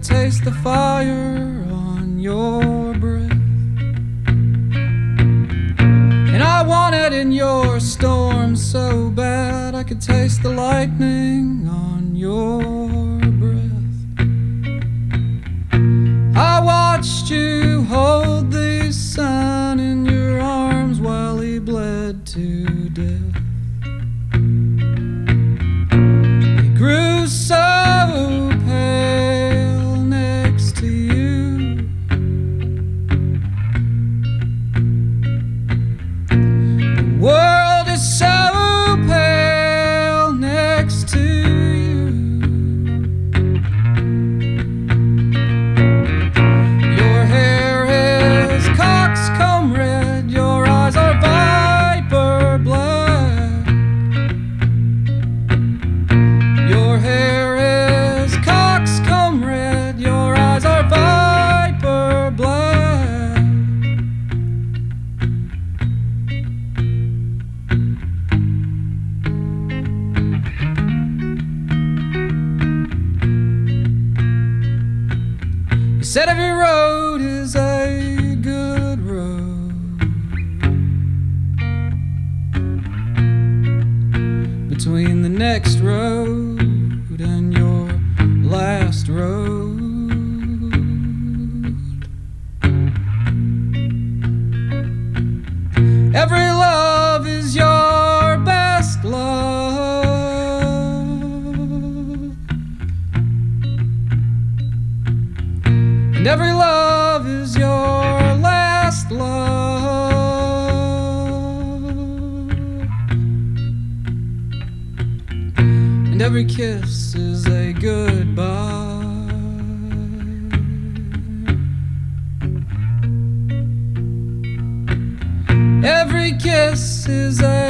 could taste the fire on your breath. And I want it in your storm so bad I could taste the lightning on your breath. I watched you hold the sun in your arms while he bled to death. He grew so pale next to you. The world is so pale next to you. Your hair is coxcomb red, your eyes are viper black. Your hair is coxcomb red, your eyes are viper black. You said every road is a good road. Between the next road and your last road, every love is your best love, and every love is your last love, and every kiss is a goodbye. Every kiss is a